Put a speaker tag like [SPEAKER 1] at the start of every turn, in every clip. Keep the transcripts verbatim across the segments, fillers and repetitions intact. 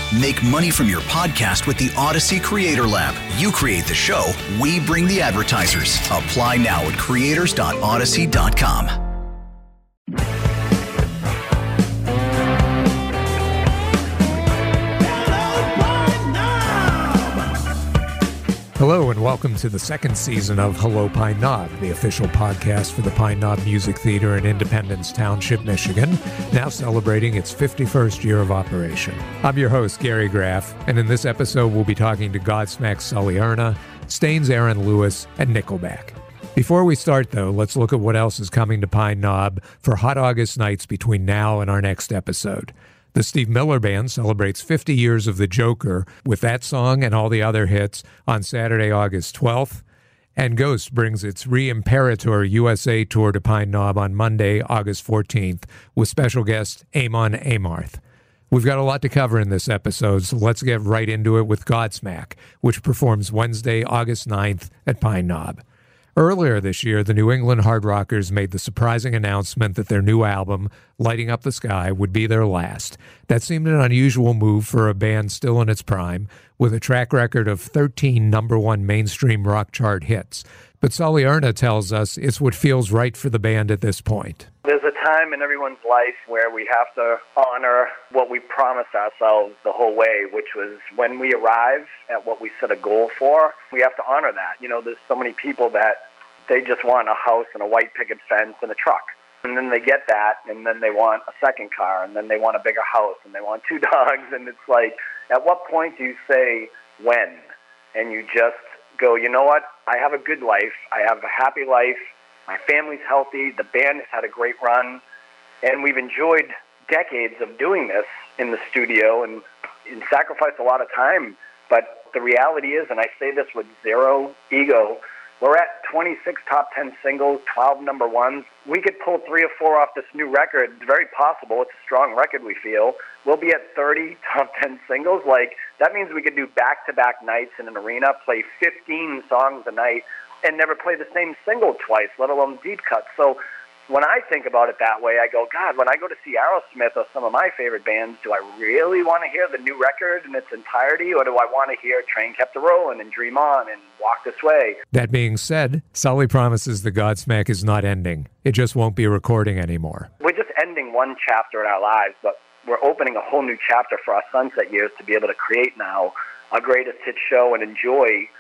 [SPEAKER 1] Make money from your podcast with the Odyssey Creator Lab. You create the show, we bring the advertisers. Apply now at creators dot odyssey dot com.
[SPEAKER 2] Hello and welcome to the second season of Hello Pine Knob, the official podcast for the Pine Knob Music Theater in Independence Township, Michigan, now celebrating its fifty-first year of operation. I'm your host, Gary Graff, and in this episode we'll be talking to Godsmack's Sully Erna, Stain's Aaron Lewis, and Nickelback. Before we start, though, let's look at what else is coming to Pine Knob for hot August nights between now and our next episode. The Steve Miller Band celebrates fifty years of The Joker with that song and all the other hits on Saturday, August twelfth. And Ghost brings its Re-Imperator U S A tour to Pine Knob on Monday, August fourteenth, with special guest Amon Amarth. We've got a lot to cover in this episode, so let's get right into it with Godsmack, which performs Wednesday, August ninth at Pine Knob. Earlier this year, the New England Hard Rockers made the surprising announcement that their new album, Lighting Up the Sky, would be their last. That seemed an unusual move for a band still in its prime, with a track record of thirteen number one mainstream rock chart hits. But Sully Erna tells us it's what feels right for the band at this point.
[SPEAKER 3] There's a time in everyone's life where we have to honor what we promised ourselves the whole way, which was when we arrive at what we set a goal for, we have to honor that. You know, there's so many people that they just want a house and a white picket fence and a truck. And then they get that, and then they want a second car, and then they want a bigger house, and they want two dogs. And it's like, at what point do you say when? And you just go, you know what? I have a good life. I have a happy life. My family's healthy. The band has had a great run. And we've enjoyed decades of doing this in the studio and, and sacrificed a lot of time. But the reality is, and I say this with zero ego, we're at twenty-six top ten singles, twelve number ones. We could pull three or four off this new record. It's very possible. It's a strong record, we feel. We'll be at thirty top ten singles. Like, that means we could do back-to-back nights in an arena, play fifteen songs a night, and never play the same single twice, let alone deep cuts. So when I think about it that way, I go, God, when I go to see Aerosmith or some of my favorite bands, do I really want to hear the new record in its entirety, or do I want to hear Train Kept a Rollin' and Dream On and Walk This Way?
[SPEAKER 2] That being said, Sully promises the Godsmack is not ending. It just won't be recording anymore.
[SPEAKER 3] We're just ending one chapter in our lives, but we're opening a whole new chapter for our sunset years to be able to create now our greatest hit show and enjoy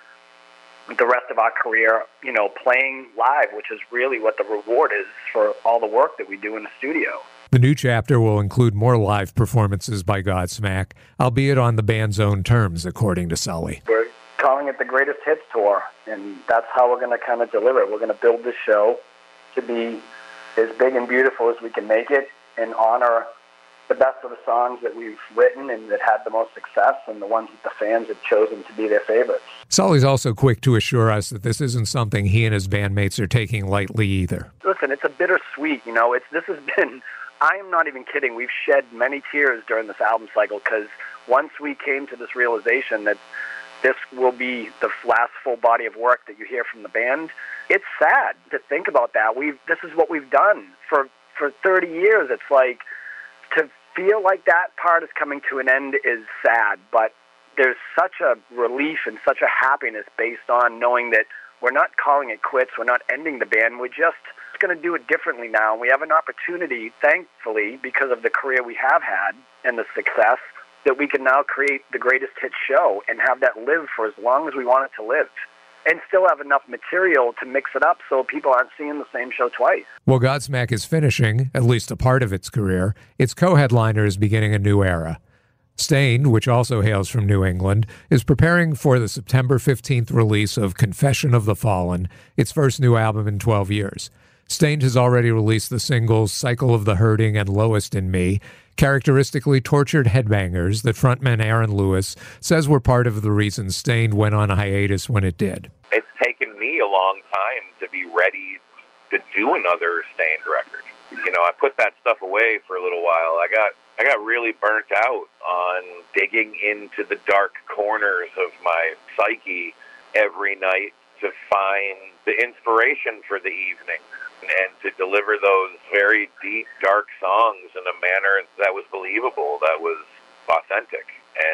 [SPEAKER 3] the rest of our career, you know, playing live, which is really what the reward is for all the work that we do in the studio.
[SPEAKER 2] The new chapter will include more live performances by Godsmack, albeit on the band's own terms, according to Sully.
[SPEAKER 3] We're calling it the Greatest Hits Tour, and that's how we're going to kind of deliver it. We're going to build this show to be as big and beautiful as we can make it and honor the best of the songs that we've written and that had the most success and the ones that the fans have chosen to be their favorites.
[SPEAKER 2] Sully's also quick to assure us that this isn't something he and his bandmates are taking lightly either.
[SPEAKER 3] Listen, it's a bittersweet, you know, it's this has been, I am not even kidding, we've shed many tears during this album cycle because once we came to this realization that this will be the last full body of work that you hear from the band, it's sad to think about that. We've This is what we've done for, for thirty years. It's like, to feel like that part is coming to an end is sad, but there's such a relief and such a happiness based on knowing that we're not calling it quits, we're not ending the band, we're just going to do it differently now. We have an opportunity, thankfully, because of the career we have had and the success, that we can now create the greatest hit show and have that live for as long as we want it to live, and still have enough material to mix it up so people aren't seeing the same show twice.
[SPEAKER 2] While Godsmack is finishing, at least a part of its career, its co-headliner is beginning a new era. Stain, which also hails from New England, is preparing for the September fifteenth release of Confession of the Fallen, its first new album in twelve years. Stain has already released the singles Cycle of the Hurting and Lowest in Me, characteristically tortured headbangers that frontman Aaron Lewis says were part of the reason Stain went on a hiatus when it did.
[SPEAKER 4] It's taken me a long time to be ready to do another Stained record. You know, I put that stuff away for a little while. I got I got really burnt out on digging into the dark corners of my psyche every night to find the inspiration for the evening and to deliver those very deep, dark songs in a manner that was believable, that was authentic. And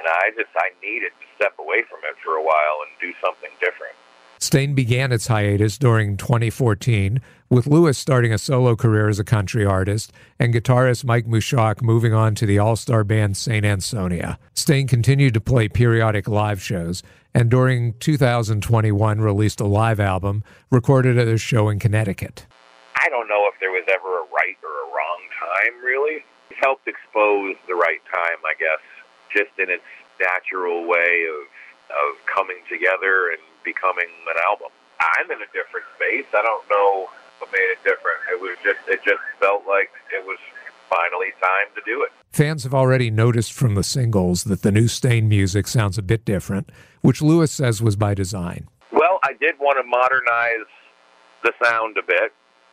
[SPEAKER 4] and I just, I needed to step away from it for a while and do something different.
[SPEAKER 2] Staind began its hiatus during twenty fourteen, with Lewis starting a solo career as a country artist and guitarist Mike Mushok moving on to the all-star band Saint Ansonia. Staind continued to play periodic live shows, and during two thousand twenty-one released a live album recorded at a show in Connecticut.
[SPEAKER 4] I don't know if there was ever a right or a wrong time, really. It helped expose the right time, I guess, just in its natural way of of coming together and becoming an album. I'm in a different space. I don't know what made it different. It was just, it just felt like it was finally time to do it.
[SPEAKER 2] Fans have already noticed from the singles that the new Staind music sounds a bit different, which Lewis says was by design.
[SPEAKER 4] Well, I did want to modernize the sound a bit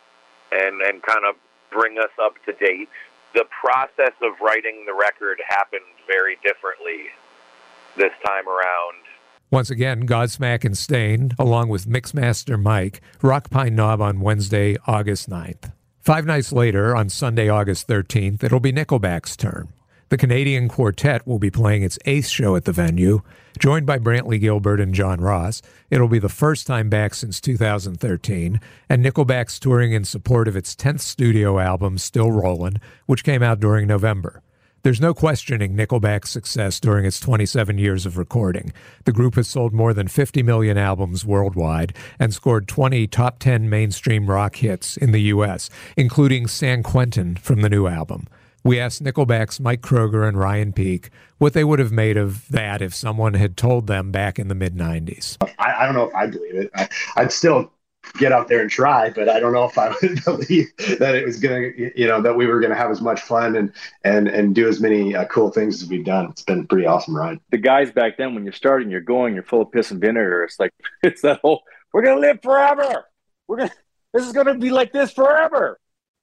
[SPEAKER 4] and, and kind of bring us up to date. The process of writing the record happened very differently this time around.
[SPEAKER 2] Once again, Godsmack and Staind, along with Mixmaster Mike, rock Pine Knob on Wednesday, August ninth. Five nights later, on Sunday, August thirteenth, it'll be Nickelback's turn. The Canadian Quartet will be playing its eighth show at the venue. Joined by Brantley Gilbert and John Ross, it'll be the first time back since two thousand thirteen, and Nickelback's touring in support of its tenth studio album, Still Rollin', which came out during November. There's no questioning Nickelback's success during its twenty-seven years of recording. The group has sold more than fifty million albums worldwide and scored twenty top ten mainstream rock hits in the U S, including San Quentin from the new album. We asked Nickelback's Mike Kroger and Ryan Peake what they would have made of that if someone had told them back in the mid nineties.
[SPEAKER 5] I, I don't know if I believe it. I, I'd still get out there and try, but I don't know if I would believe that it was going to, you know, that we were going to have as much fun and and and do as many uh, cool things as we've done. It's been a pretty awesome ride.
[SPEAKER 6] The guys back then, when you're starting, you're going, you're full of piss and vinegar. It's like, it's that whole, we're going to live forever. We're going to, this is going to be like this forever.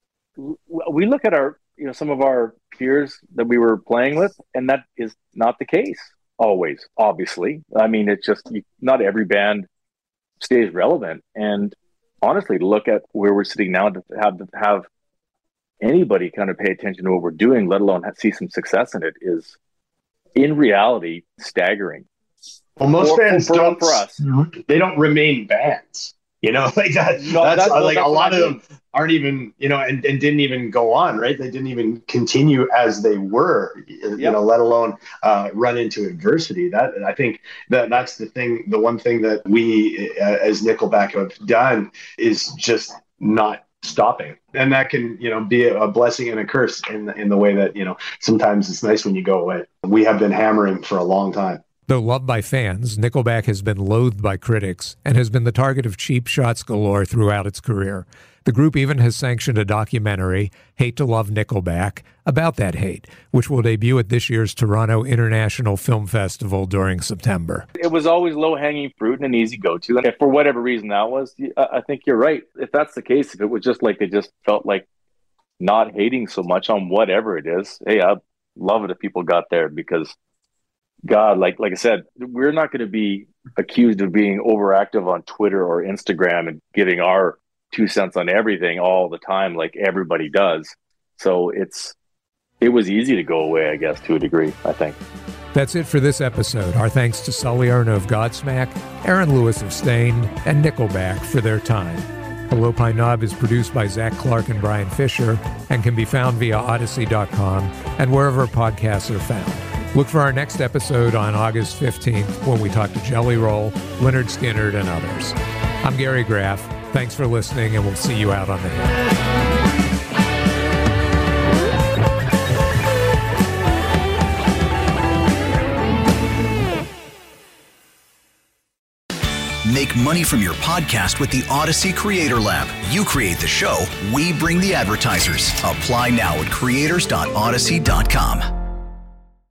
[SPEAKER 6] We look at our, you know, some of our peers that we were playing with, and that is not the case always, obviously. I mean, it's just, you, not every band stays relevant. And honestly, to look at where we're sitting now, to have to have anybody kind of pay attention to what we're doing, let alone have, see some success in it, is in reality staggering.
[SPEAKER 5] Well, most
[SPEAKER 6] for,
[SPEAKER 5] bands
[SPEAKER 6] for,
[SPEAKER 5] don't.
[SPEAKER 6] For us,
[SPEAKER 5] they don't remain bands. You know, like that.
[SPEAKER 6] No,
[SPEAKER 5] that's,
[SPEAKER 6] that's
[SPEAKER 5] like
[SPEAKER 6] that's
[SPEAKER 5] a lot
[SPEAKER 6] I
[SPEAKER 5] of
[SPEAKER 6] mean.
[SPEAKER 5] them aren't even, you know, and, and didn't even go on, right? They didn't even continue as they were, you yep. know, let alone uh, run into adversity. That I think that that's the thing. The one thing that we uh, as Nickelback have done is just not stopping, and that can, you know, be a blessing and a curse in in the way that, you know, sometimes it's nice when you go away. We have been hammering for a long time.
[SPEAKER 2] Though loved by fans, Nickelback has been loathed by critics and has been the target of cheap shots galore throughout its career. The group even has sanctioned a documentary, Hate to Love Nickelback, about that hate, which will debut at this year's Toronto International Film Festival during September.
[SPEAKER 6] It was always low-hanging fruit and an easy go-to. And if for whatever reason that was, I think you're right. If that's the case, if it was just like they just felt like not hating so much on whatever it is, hey, I'd love it if people got there, because God, like like I said, we're not going to be accused of being overactive on Twitter or Instagram and giving our two cents on everything all the time like everybody does. So it's it was easy to go away, I guess, to a degree, I think.
[SPEAKER 2] That's it for this episode. Our thanks to Sully Erna of Godsmack, Aaron Lewis of Staind, and Nickelback for their time. Hello Pine Knob is produced by Zach Clark and Brian Fisher and can be found via Odyssey dot com and wherever podcasts are found. Look for our next episode on August fifteenth when we talk to Jelly Roll, Leonard Skinner, and others. I'm Gary Graff. Thanks for listening, and we'll see you out on the hill.
[SPEAKER 1] Make money from your podcast with the Odyssey Creator Lab. You create the show, we bring the advertisers. Apply now at creators dot odyssey dot com.